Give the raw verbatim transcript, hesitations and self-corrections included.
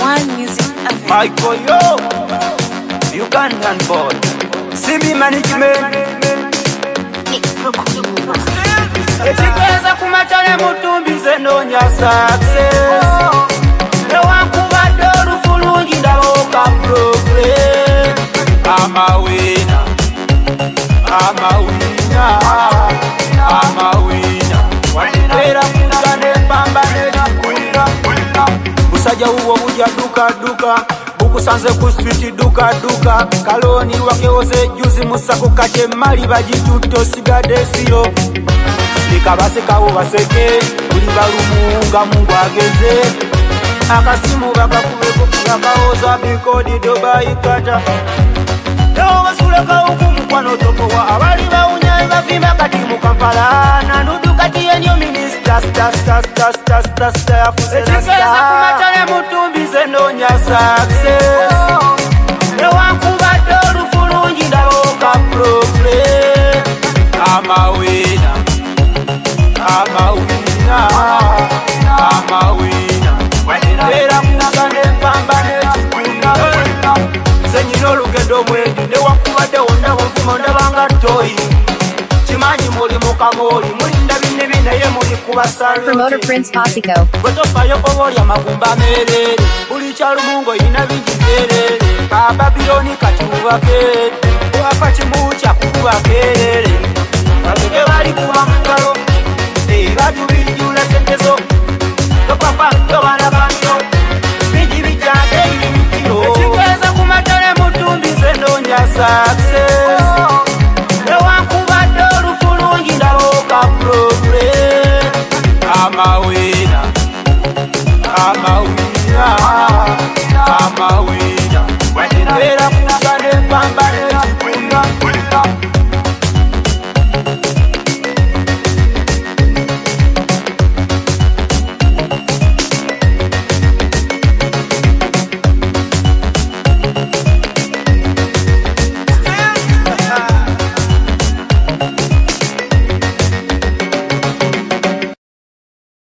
One music event. Michael yo, Ugandan boy, C B management. Ekikweza kumatale mutumbize nonya success. Newankubadde olufulungi ndaboka progress. I'm a winner, I'm a winner, I'm a winner. Wanera kugane pambane chikwira. Busajja uwo buja duka duka, bukusanze ku street duka duka. Kaloni wakeoze juzi musaku kache mali bajituto sigade siro. Likabasekawo baseke, buli balumunga mungu ageze. Akasimu bakakubeko bakaoza bikodi Dubai kata. Ewo basuleka okumukwano tokowa abali bawunya bavimba kati mu Kampala nanudu kati yenyo minister star star star star star star yafuse na star kumatale mutumbize nonya success. Newankubadde olufulungi ndaboka progress. I'm a winner, I'm a winner, I'm a winner. Era kugane pambane chikwira. Senyino lugendo mwendi newakubadde wonna wonfuma ndabanga toyi. Chimanyi muli mukamoli mulinda binne binaye muli kubasalo. Promoter Prince Pasico. Bwetofayo obolya magumba merere. Buli kyalumungo yina bingi merere. Ka Babiloni kati mubakere. Wafa kimucha kukubakerere. Babike bali kuba mukalo. Ebatu bijjula sentezo. Topapa tobana banyo. Biji bijjate ibitiro. Ekikweza kumatale mutumbize nonya success.